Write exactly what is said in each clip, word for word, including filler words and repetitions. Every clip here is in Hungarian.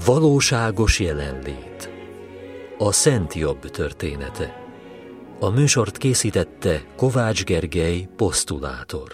Valóságos jelenlét. A Szent Jobb története. A műsort készítette Kovács Gergely, posztulátor.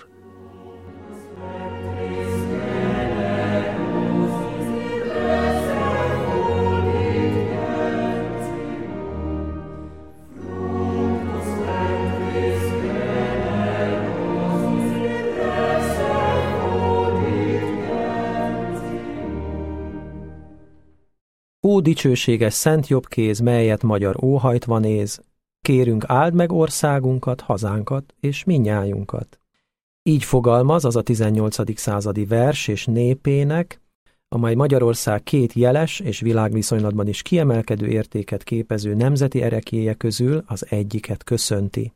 Ó, dicsőséges Szent Jobbkéz, melyet magyar óhajtva néz, kérünk, áld meg országunkat, hazánkat és minnyájunkat. Így fogalmaz az a tizennyolcadik századi vers és népének, amely Magyarország két jeles és világviszonylatban is kiemelkedő értéket képező nemzeti ereklyéje közül az egyiket köszönti.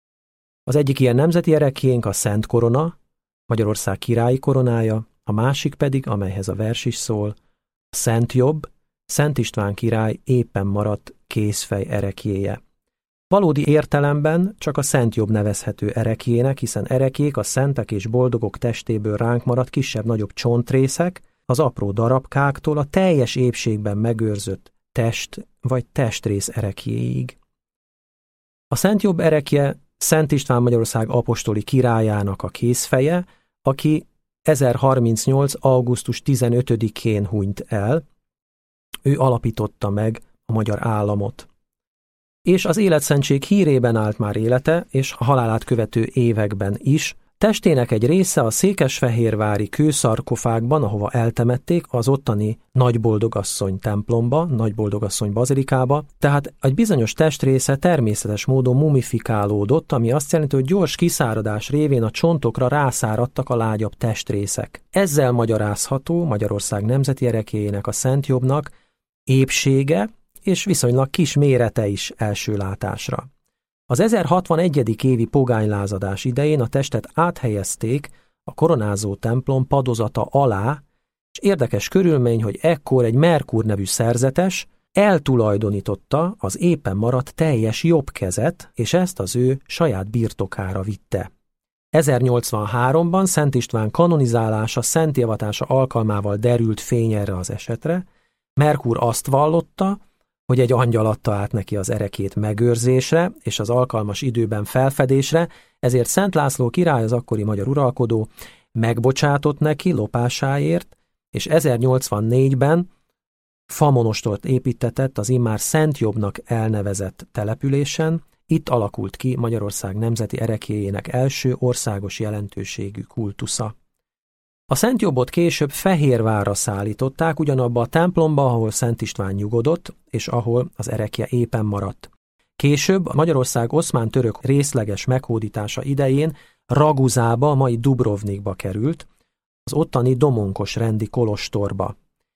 Az egyik ilyen nemzeti ereklyénk a Szent Korona, Magyarország királyi koronája, a másik pedig, amelyhez a vers is szól, a Szent Jobb, Szent István király éppen maradt kézfej ereklyéje. Valódi értelemben csak a Szent Jobb nevezhető ereklyének, hiszen ereklyék a szentek és boldogok testéből ránk maradt kisebb-nagyobb csontrészek, az apró darabkáktól a teljes épségben megőrzött test vagy testrész ereklyéig. A Szent Jobb ereklye Szent István Magyarország apostoli királyának a kézfeje, aki ezerharmincnyolc. augusztus tizenötödikén hunyt el. Ő alapította meg a magyar államot. És az életszentség hírében állt már élete, és a halálát követő években is. Testének egy része a székesfehérvári kőszarkofágban, ahova eltemették, az ottani Nagyboldogasszony templomba, Nagyboldogasszony bazilikába, tehát egy bizonyos testrésze természetes módon mumifikálódott, ami azt jelenti, hogy gyors kiszáradás révén a csontokra rászáradtak a lágyabb testrészek. Ezzel magyarázható Magyarország nemzeti ereklyéjének, a Szent Jobbnak épsége és viszonylag kis mérete is első látásra. Az ezerhatvanegyedik évi pogánylázadás idején a testet áthelyezték a koronázó templom padozata alá, és érdekes körülmény, hogy ekkor egy Merkur nevű szerzetes eltulajdonította az éppen maradt teljes jobb kezet, és ezt az ő saját birtokára vitte. ezernyolcvanháromban Szent István kanonizálása, szentélvatása alkalmával derült fény erre az esetre. Merkur azt vallotta, hogy egy angyal adta át neki az ereklyét megőrzésre és az alkalmas időben felfedésre, ezért Szent László király, az akkori magyar uralkodó, megbocsátott neki lopásáért, és ezernyolcvannégyben famonostort építtetett az immár Szent Jobbnak elnevezett településen. Itt alakult ki Magyarország nemzeti ereklyéjének első országos jelentőségű kultusza. A Szent Jobbot később Fehérvárra szállították, ugyanabba a templomba, ahol Szent István nyugodott, és ahol az ereklye éppen maradt. Később a Magyarország oszmán-török részleges meghódítása idején Raguzába, a mai Dubrovnikba került, az ottani Domonkos rendi kolostorba.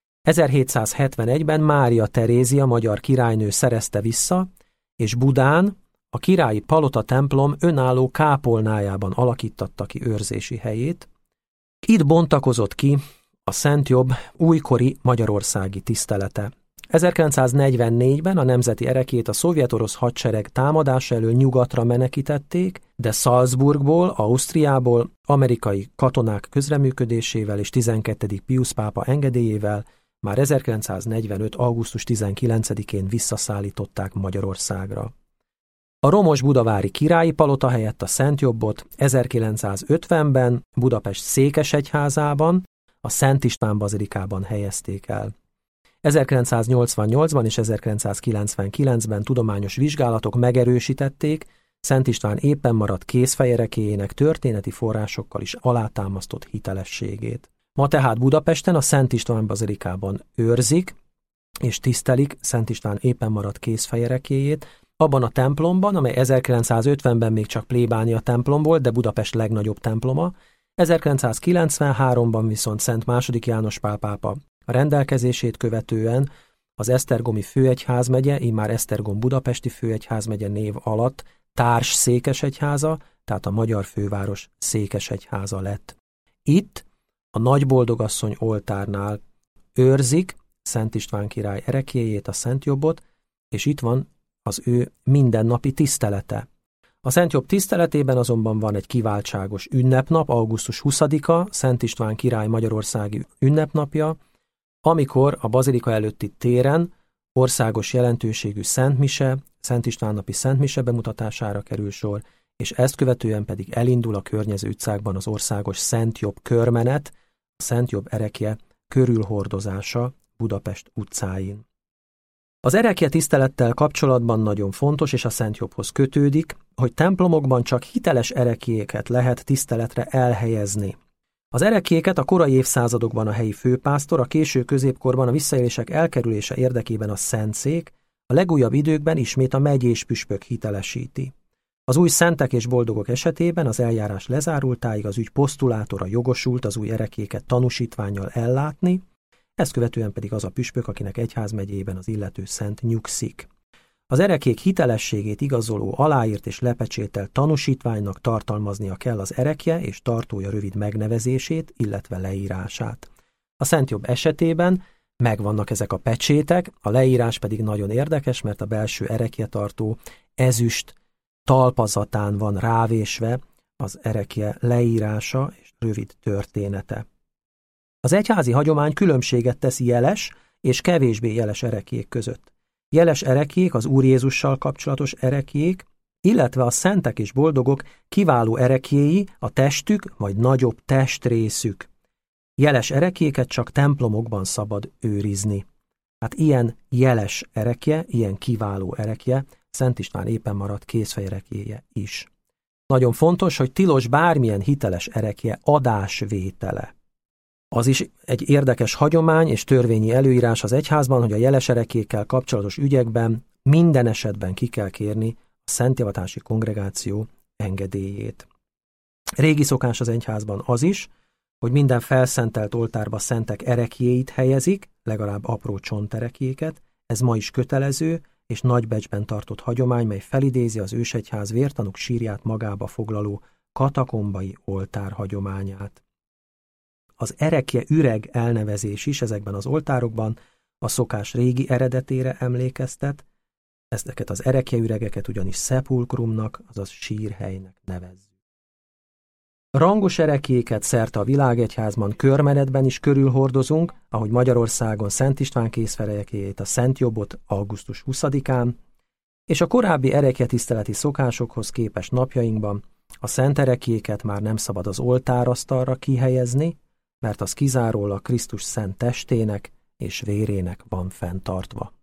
ezerhétszázhetvenegyben Mária Terézia magyar királynő szerezte vissza, és Budán a királyi palota templom önálló kápolnájában alakíttatta ki őrzési helyét. Itt bontakozott ki a Szent Jobb újkori magyarországi tisztelete. ezerkilencszáznegyvennégyben a nemzeti ereklyét a szovjet-orosz hadsereg támadása elől nyugatra menekítették, de Salzburgból, Ausztriából, amerikai katonák közreműködésével és tizenkettedik Piusz pápa engedélyével már ezerkilencszáznegyvenöt. augusztus tizenkilencedikén visszaszállították Magyarországra. A romos budavári királyi palota helyett a Szent Jobbot ezerkilencszázötvenben Budapest székesegyházában, a Szent István bazilikában helyezték el. ezerkilencszáznyolcvannyolcban és ezerkilencszázkilencvenkilencben tudományos vizsgálatok megerősítették Szent István éppen maradt kézfej ereklyéjének történeti forrásokkal is alátámasztott hitelességét. Ma tehát Budapesten a Szent István bazilikában őrzik és tisztelik Szent István éppen maradt kézfej ereklyéjét, abban a templomban, amely ezerkilencszázötvenben még csak plébánia templom volt, de Budapest legnagyobb temploma, ezerkilencszázkilencvenháromban viszont Szent második János Pál pápa a rendelkezését követően az esztergomi főegyházmegye, immár Esztergom budapesti főegyházmegye név alatt társ székesegyháza, tehát a magyar főváros székesegyháza lett. Itt a Nagyboldogasszony oltárnál őrzik Szent István király ereklyéjét, a Szent Jobbot, és itt van az ő mindennapi tisztelete. A Szent Jobb tiszteletében azonban van egy kiváltságos ünnepnap, augusztus huszadika, Szent István király magyarországi ünnepnapja, amikor a bazilika előtti téren országos jelentőségű szentmise, Szent István napi szentmise bemutatására kerül sor, és ezt követően pedig elindul a környező utcákban az országos Szent Jobb körmenet, a Szent Jobb erekje körülhordozása Budapest utcáin. Az erekje tisztelettel kapcsolatban nagyon fontos, és a Szent Jobbhoz kötődik, hogy templomokban csak hiteles ereklyéket lehet tiszteletre elhelyezni. Az ereklyéket a korai évszázadokban a helyi főpásztor, a késő középkorban a visszaélések elkerülése érdekében a szentszék, a legújabb időkben ismét a megyés püspök hitelesíti. Az új szentek és boldogok esetében az eljárás lezárultáig az ügy posztulátora jogosult az új ereklyéket tanúsítvánnyal ellátni, ezt követően pedig az a püspök, akinek egyházmegyében az illető szent nyugszik. Az ereklyék hitelességét igazoló aláírt és lepecsételt tanúsítványnak tartalmaznia kell az erekje és tartója rövid megnevezését, illetve leírását. A Szent Jobb esetében megvannak ezek a pecsétek, a leírás pedig nagyon érdekes, mert a belső erekjetartó ezüst talpazatán van rávésve az erekje leírása és rövid története. Az egyházi hagyomány különbséget tesz jeles és kevésbé jeles ereklyék között. Jeles ereklyék az Úr Jézussal kapcsolatos ereklyék, illetve a szentek és boldogok kiváló ereklyéi, a testük, majd nagyobb testrészük. Jeles ereklyéket csak templomokban szabad őrizni. Hát ilyen jeles erekje, ilyen kiváló erekje, Szent István éppen maradt kézfejereklyéje is. Nagyon fontos, hogy tilos bármilyen hiteles erekje adásvétele. Az is egy érdekes hagyomány és törvényi előírás az egyházban, hogy a jeles ereklyékkel kapcsolatos ügyekben minden esetben ki kell kérni a szentjavatási kongregáció engedélyét. Régi szokás az egyházban az is, hogy minden felszentelt oltárba szentek ereklyéit helyezik, legalább apró csontereklyéket, ez ma is kötelező és nagybecsben tartott hagyomány, mely felidézi az ősegyház vértanúk sírját magába foglaló katakombai oltár hagyományát. Az erekje üreg elnevezés is ezekben az oltárokban a szokás régi eredetére emlékeztet, ezeket az erekje üregeket ugyanis szepulkrumnak, azaz sírhelynek nevezzük. Rangos ereklyéket szerte a világegyházban körmenetben is körülhordozunk, ahogy Magyarországon Szent István kézfejereklyéjét, a Szent Jobbot augusztus huszadikán, és a korábbi ereklyetiszteleti szokásokhoz képest napjainkban a szent ereklyéket már nem szabad az oltárasztalra kihelyezni, mert az kizárólag Krisztus szent testének és vérének van fenntartva.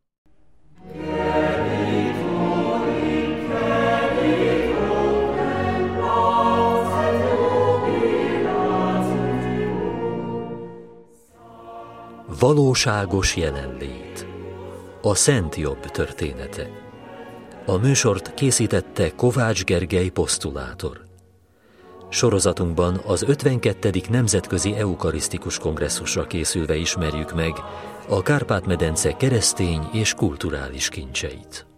Valóságos jelenlét. A Szent Jobb története. A műsort készítette Kovács Gergely posztulátor. Sorozatunkban az ötvenkettedik Nemzetközi Eukarisztikus Kongresszusra készülve ismerjük meg a Kárpát-medence keresztény és kulturális kincseit.